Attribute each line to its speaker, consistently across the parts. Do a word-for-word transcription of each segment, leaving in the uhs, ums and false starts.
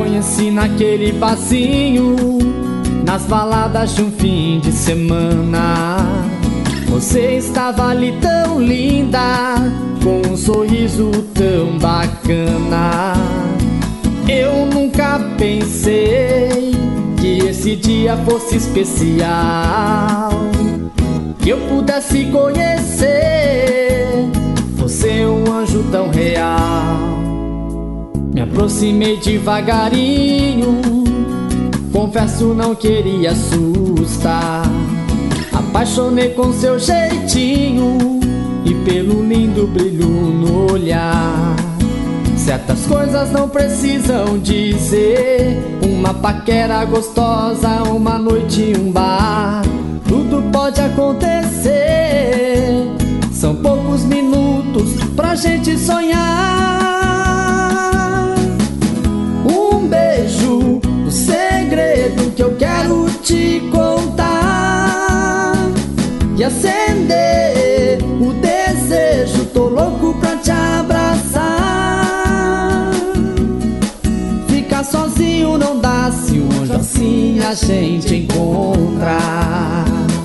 Speaker 1: conheci naquele barzinho, nas baladas de um fim de semana. Você estava ali tão linda, com um sorriso tão bacana. Eu nunca pensei que esse dia fosse especial, que eu pudesse conhecer você, um anjo tão real. Me aproximei devagarinho, confesso não queria assustar. Apaixonei com seu jeitinho e pelo lindo brilho no olhar. Certas coisas não precisam dizer, uma paquera gostosa, uma noite em um bar, tudo pode acontecer. São poucos minutos pra gente sonhar. Um beijo, o segredo que eu quero te contar e acender o desejo, tô louco pra te abraçar. Ficar sozinho não dá, se um anjo assim a gente encontrar.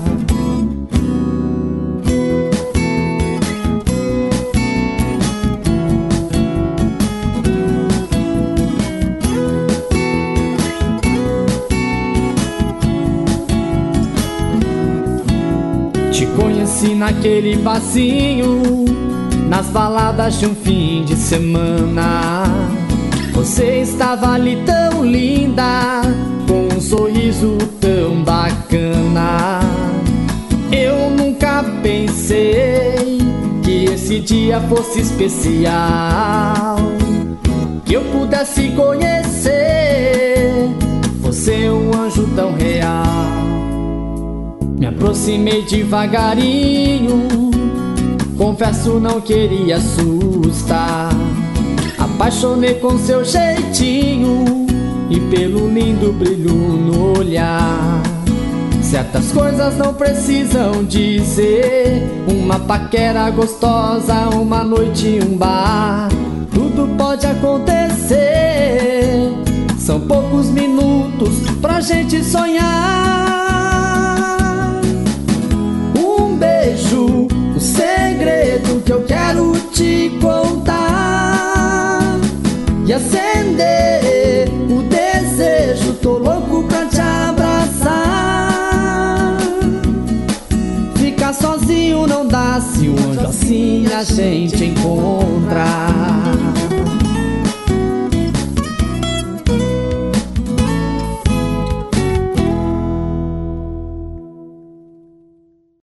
Speaker 1: Te conheci naquele barzinho, nas baladas de um fim de semana. Você estava ali tão linda, com um sorriso tão bacana. Eu nunca pensei que esse dia fosse especial, que eu pudesse conhecer você, um anjo tão real. Me aproximei devagarinho, confesso não queria assustar. Apaixonei com seu jeitinho e pelo lindo brilho no olhar. Certas coisas não precisam dizer, uma paquera gostosa, uma noite em um bar, tudo pode acontecer. São poucos minutos pra gente sonhar. O segredo que eu quero te contar e acender o desejo, tô louco pra te abraçar. Ficar sozinho não dá, se um anjo assim a gente encontrar.